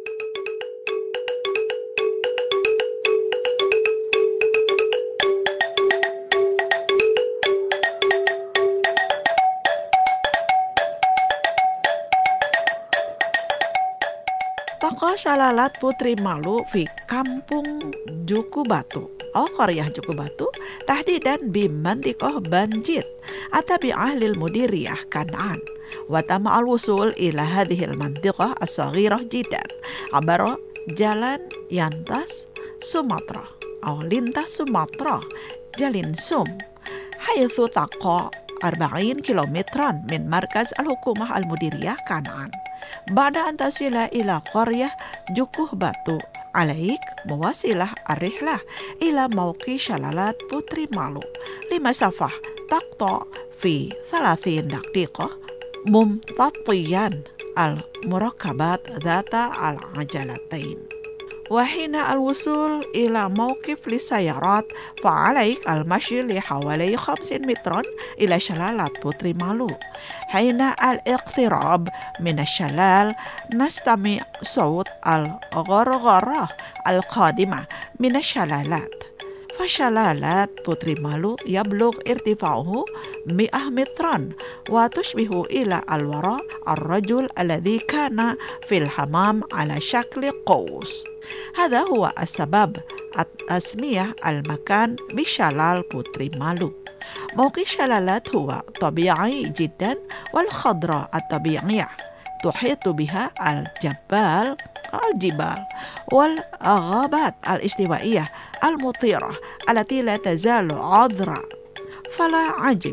تقع شلالات بوتري مالو في كامبونغ جوكو باتو أو قرية جوكو باتو، تحديدا بمنطقة بانجيت التابعة للمديرية كنعان. وتم الوصول إلى هذه المنطقة الصغيرة جدا عبر جالان يانتاس سومطرة أو لينتاس سومطرة جالينسوم، حيث تقع أربعين كيلومترا من مركز الحكومة المديرية كنعان. بعد أن تصل إلى قرية جوكو باتو، عليك مواصلة الرحلة إلى موقع شلالات بوتري مالو لمسافة تقطع في ثلاثين دقيقة، ممتطيا المركبات ذات العجلتين. وحين الوصول إلى موقف للسيارات فعليك المشي لحوالي خمسين مترا إلى شلالات بوتري مالو. حين الاقتراب من الشلال نستمع صوت الغرغرة القادمة من الشلالات. فشلالات بوتري مالو يبلغ ارتفاعه مئة مترا، وتشبه إلى الوراء الرجل الذي كان في الحمام على شكل قوس. هذا هو السبب تسمية المكان بشلال بوتري مالو. موقع الشلالات هو طبيعي جدا، والخضراء الطبيعية تحيط بها الجبال الجبال والغابات الاستوائية المطيرة التي لا تزال عذرا. فلا عجب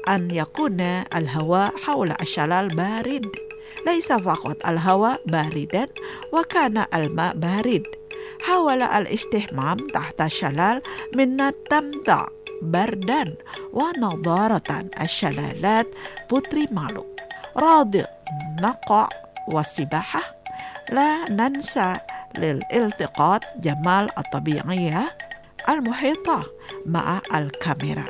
أن يكون الهواء حول الشلال بارد، ليس فقط الهواء باردا وكان الماء بارد. حاول الاستحمام تحت الشلال من التمتع بردا ونضارة الشلالات بوتري مالو، راضي نقع والسباحة. لا ننسى للالتقاط جمال الطبيعية المحيطة مع الكاميرا.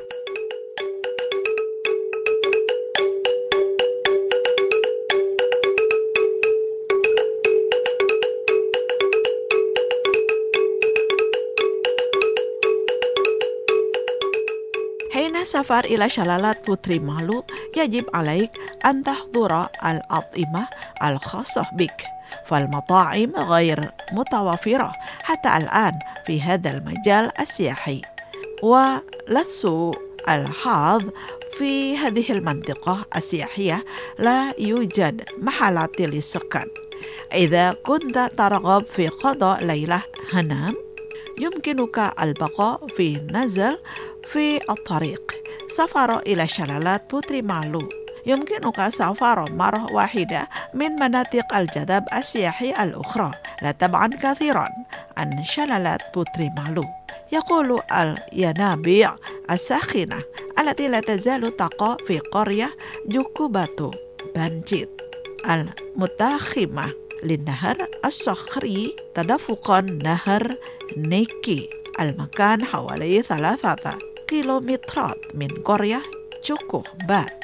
حين سفر إلى شلالات بوتري مالو يجب عليك أن تحضر الأطعمة الخاصة بك، فالمطاعم غير متوفرة حتى الآن في هذا المجال السياحي، ولسوء الحظ في هذه المنطقة السياحية لا يوجد محلات للسكن. إذا كنت ترغب في قضاء ليلة هنام يمكنك البقاء في نزل في الطريق. سفر إلى شلالات بوتري مالو يمكنك سفر مرة واحدة من مناطق الجذب السياحي الأخرى، لا تبعد كثيرا عن شلالات بوتري مالو. يقول الينابيع الساخنة التي لا تزال تقع في قرية جوكوباتو بانجيت المتاخمة للنهر الصخري تدفق نهر نيكي، المكان حوالي ثلاثة كيلومترات من قرية جوكوبات.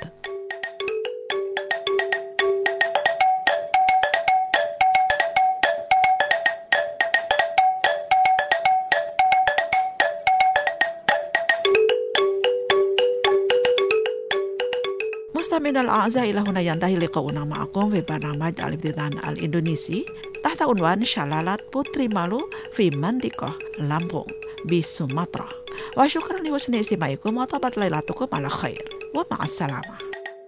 مستمعينا الأعزاء، إلى هنا ينتهي لقاؤنا معكم في برنامج الابتدان الإندونيسي تحت عنوان شلالات بوتري مالو في منطقة لامبونغ بسومطرة. وشكرا لحسن استماعكم وطابت ليلتكم على خير، ومع السلامة.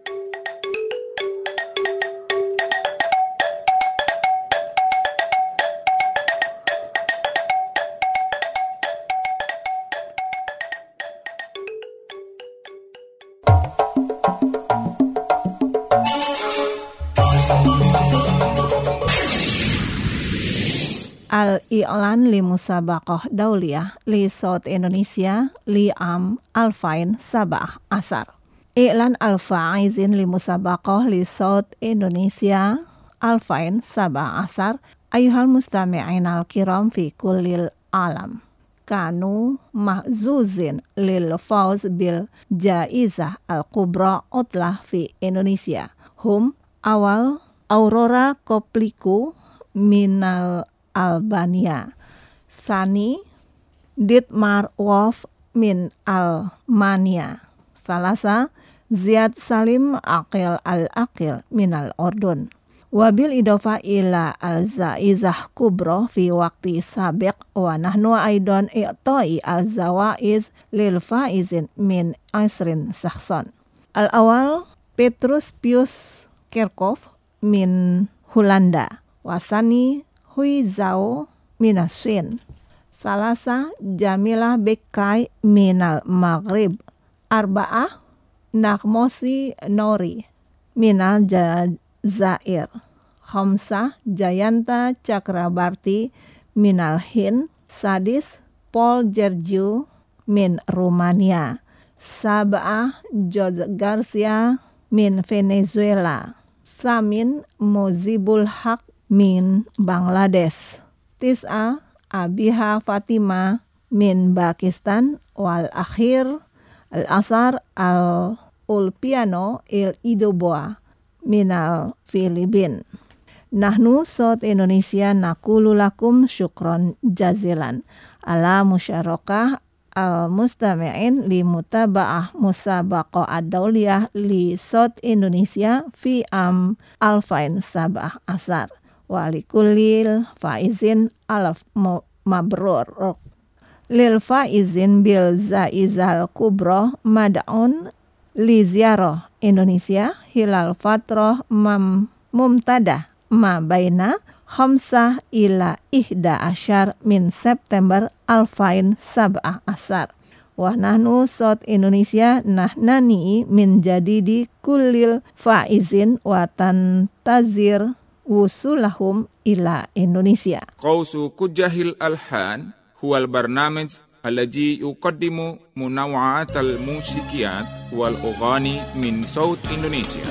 Al-I'lan li Musabaqah Dauliyah li Saud Indonesia li Am Alfain Sabah Asar. I'lan al-Faizin li Musabaqah li Saud Indonesia Alfain Sabah Asar. Ayuhal mustami'in al-kiram fi kullil alam. Kanu mahzuzin lil fawz bil jaizah al-kubra utlah fi Indonesia. Hum awal Aurora Kopliku minal Albania, Sani Dietmar Wolf min Almania, Salasa Ziad Salim Aqil al-Aqil min al-Ordun. Wabil idofa ila al-Zaizah Kubro fi waqti sabiq wa nahnu aidon i'toi al-Zawaiz lil faizin min Asrin Saxon. Al-awal Petrus Pius Kerkhoff min Hulanda, Wasani Hui Zhao minasin, Salasa Jamilah Bekai minal Maghrib, Arba'ah Nakhmosi Nori minal Jazair, Khamsah Jayanta Chakrabarti minal Hind, Sadis Paul Gergiu min Rumania, Sab'ah George Garcia min Venezuela, Samin Muzibul Haq min Bangladesh, Tis'a Abiha Fatima min Pakistan, wal akhir al-asar al-ulpiano il idoboa minal Filipin. Nahnu Saud Indonesia nakulu lakum syukron jazilan ala musyarakah al-mustami'in li mutaba'ah musabaqah ad-dauliyah li Saud Indonesia fi am alfain sabah asar. Walikulil faizin alaf mabrur lil faizin bil zaizal kubro mad'un li ziarah Indonesia hilal fatroh mam mumtadah ma baina khamsah ila ihda asyar min September alfain sab'ah asar Wah nahnu Sot Indonesia nahnani min jadidi kullil faizin wa tantazir wusulahum ila Indonesia. قوس كجه الألحان هو البرنامج الذي يقدم منوعات الموسيقيات والأغاني من صوت إندونيسيا.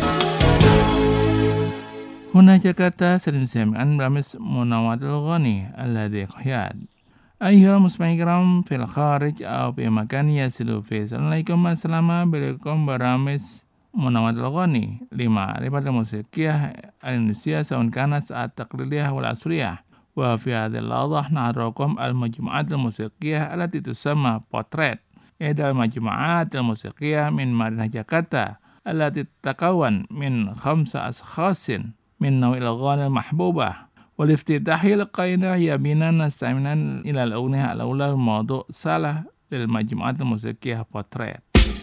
هنا جاكرتا سلم سامعا برامج منوعات الأغاني الذي قياد. أيها المستمعين الكرام في الخارج أو في مكان يصل فيه. Assalamualaikum warahmatullahi برامج منوعات الأغاني لمعرفة الموسيقى الإندونيسية سواء كانت التقليدية والعصرية. وفي هذه اللحظة نعرضكم المجموعات الموسيقية التي تسمى بورتريت. إحدى المجموعات الموسيقية من مدينة جاكرتا التي تتكون من خمسة أشخاص من نوع الأغاني المحبوبة. والافتتاح لقائنا هي بنا نستمع إلى الأغنية الأولى بموضوع salah للمجموعات الموسيقية بورتريت.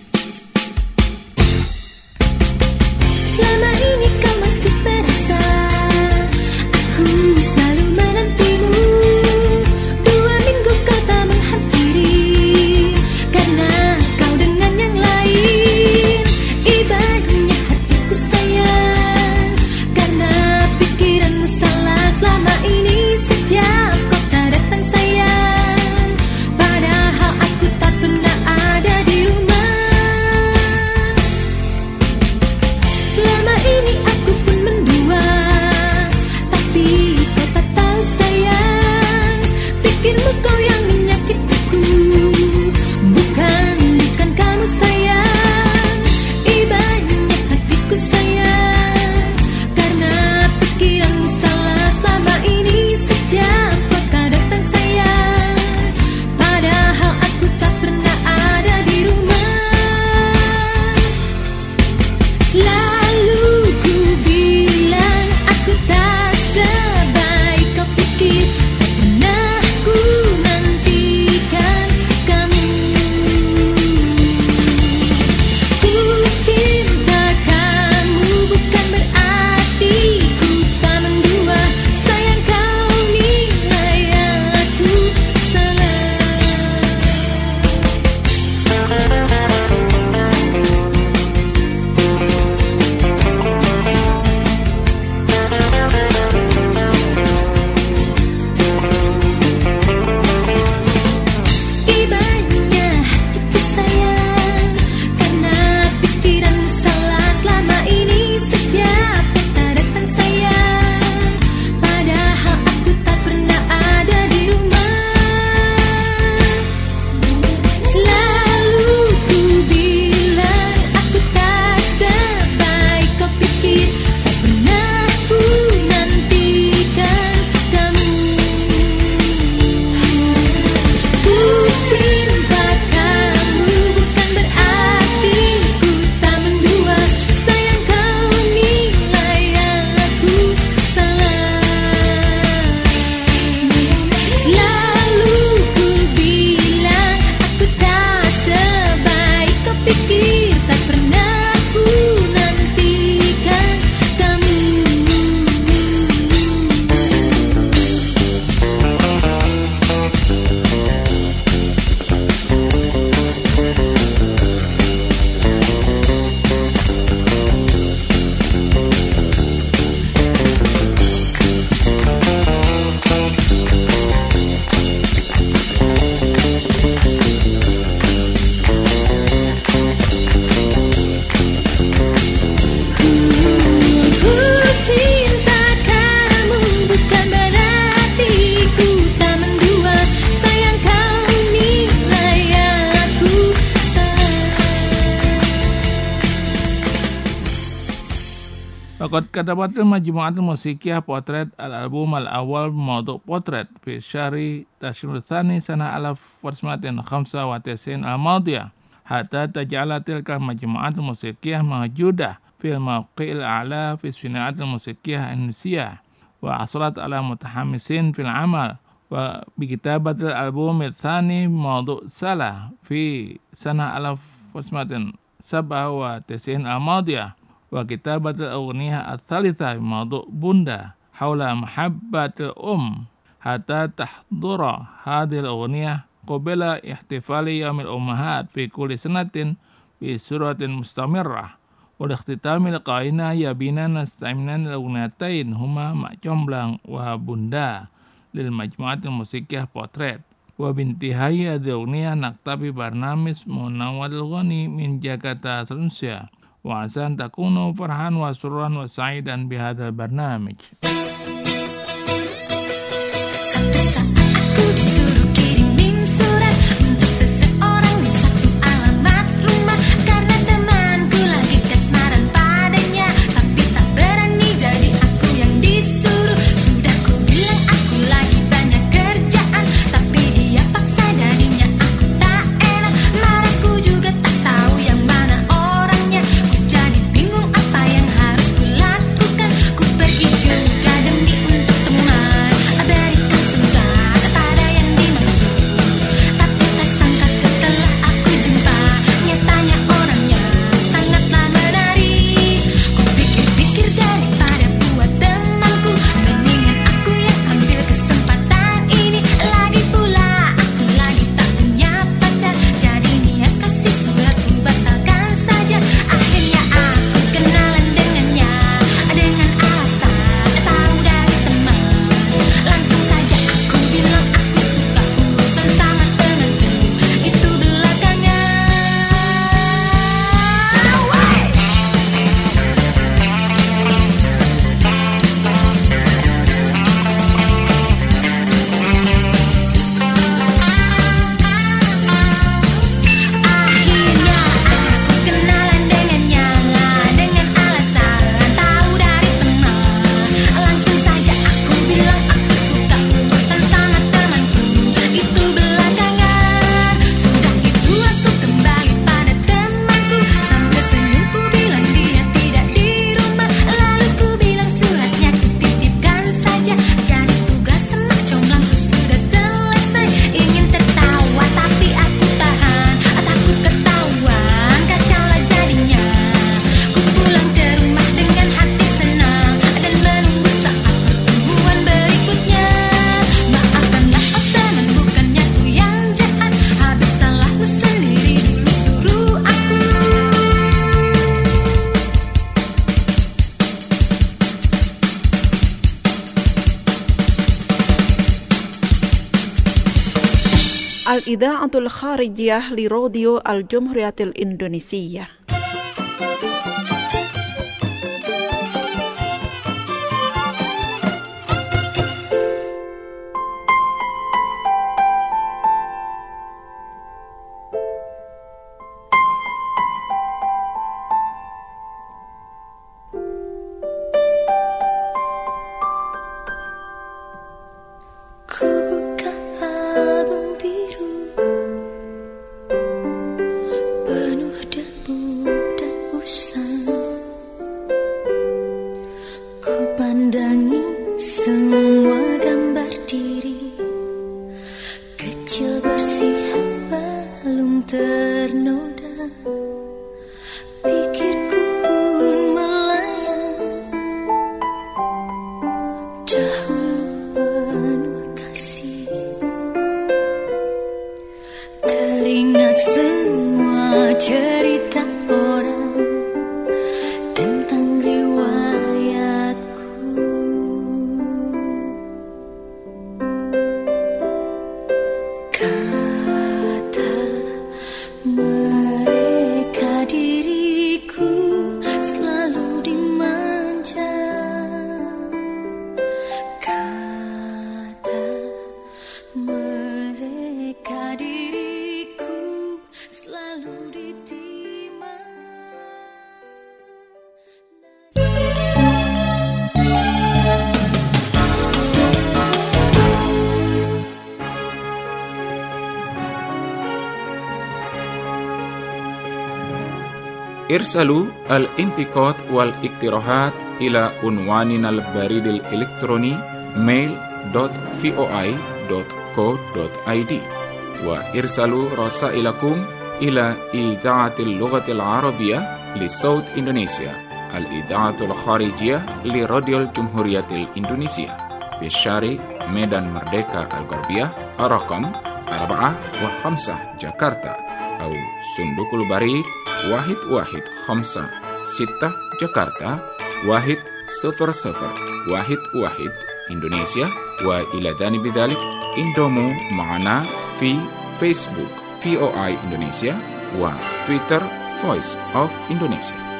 Selama ini kau masih merasa aku selalu menantimu. Dua minggu kau tak menghampiri karena kau dengan yang lain. Ibaratnya hatiku sayang karena pikiranmu salah. Selama ini setiap kau tak datang sayang, padahal aku tak pernah ada di rumah. Selama ini aku pun mendua, tapi kau tak tahu sayang. Pikirmu kau yang menyakitiku, bukan, bukan kamu sayang. Ibaratnya hatiku sayang karena pikiranmu salah. Selama ini setiap kau tak datang sayang, padahal aku tak pernah ada di rumah. Selalu ku bilang aku tak sebaik kau pikir, tak pernah ku nantikan kamu. Ku cinta kamu bukan berarti ku tak mendua. Sayang kau nilai aku salah. Ibaratnya hatiku sayang karena pikiranmu salah. Selama ini setiap kata datang sayang, padahal aku tak pernah ada di rumah. Selalu ku bilang aku tak sebaik kau pikir, tak pernah ku nantikan kamu. Ku cinta kamu bukan berarti ku tak mendua. Sayang kau nilai aku salah. Selalu ku bilang aku tak sebaik kau pikir, tak pernah ku nantikan kamu. Ku cinta kamu bukan berarti ku tak mendua. Sayang kau nilai aku وقد كتبت المجموعة الموسيقية بورتريت الألبوم الأول بموضوع بورتريت في شهر تشرين الثاني سنة ألف وتسعمائة وخمسة وتسعين الماضية، حتى تجعل تلك المجموعات الموسيقية موجودة في الموقع الأعلى في الصناعات الموسيقية الإندونيسية، وحصلت على متحمسين في العمل وبكتابة الألبوم الثاني بموضوع salah في سنة ألف وتسعمائة وسبعة وتسعين الماضية، وكتابة الأغنية الثالثة بموضوع بوندا حول محبة الأم، حتى تحضر هذه الأغنية qabla ihtifali yaumil ummahat fi kulli sanatin bi suratin mustamirrah wa ikhtitamil qaina yabina nastaminan lugnatain huma ma comblang wa bunda lil majmu'atil musikiyah potret wa bintihai adugniya naktabi barnamis munawadil ghani min Jakarta Indonesia wa asan takunu farhan wa surran wa sa'idan bihadzal barnamij. Aku disuruh kirimin surat untuk seseorang di satu alamat rumah karena temanku lagi kasmaran padanya, tapi tak berani jadi aku yang disuruh. Sudah ku bilang aku lagi banyak kerjaan, tapi dia paksa jadinya aku tak enak. Marahku juga tak tahu yang mana orangnya. Ku jadi bingung apa yang harus ku lakukan. Ku pergi juga demi untuk teman, berikan surat pada yang dimaksud. Tapi tak sangka setelah aku jumpa, nyatanya orangnya sangatlah menarik. Ku pikir-pikir daripada buat temanku, mendingan aku yang ambil kesempatan ini. Lagi pula aku lagi tak punya pacar, jadi niat kasih surat ku batalkan saja. Akhirnya aku kenalan dengannya dengan alasan tahu dari teman. Langsung saja aku bilang aku suka urusan sama temanku itu belakangan. Akhirnya aku kenalan dengannya dengan alasan tahu dari teman. Langsung saja aku bilang aku suka urusan sama temanku itu belakangan. Sudah itu aku kembali pada temanku, sambil senyum ku bilang dia tidak di rumah. Lalu ku bilang suratnya ku titipkan saja, jadi tugas semak comblangku sudah selesai. Ingin tertawa tapi aku tahan, takut ketahuan kacaulah jadinya. Ku pulang ke rumah dengan hati senang dan menunggu saat pertemuan berikutnya. Maafkanlah oh teman, bukannya ku yang jahat, habis salahmu sendiri dulu suruh aku. Al-Idha'atul Kharijiyah li Radio Al-Jumhuriyatil Indonesia. Ku buka album biru penuh debu dan usang. Ku pandangi semua gambar diri kecil bersih belum ternoda. Pikirku pun melayang, dahulu penuh kasih. Teringat semua cerita orang tentang riwayatku. Kata mereka diriku selalu dimanja. Kata mereka diriku selalu ditimang. ارسلوا الانتقاد والاقتراحات إلى عنواننا البريد الإلكتروني mail dot voi dot co dot id وارسلوا رسائلكم إلى إذاعة اللغة العربية لصوت إندونيسيا الإذاعة الخارجية لراديو الجمهورية الإندونيسية في الشارع ميدان مردeka الغربية رقم أربعة وخمسة جاكرتا أو صندوق البريد واحد واحد خمسة ستة جاكرتا واحد صفر صفر واحد واحد إندونيسيا. وإلى جانب ذلك انضموا معنا في فيسبوك في أو آي إندونيسيا وتويتر Voice of Indonesia.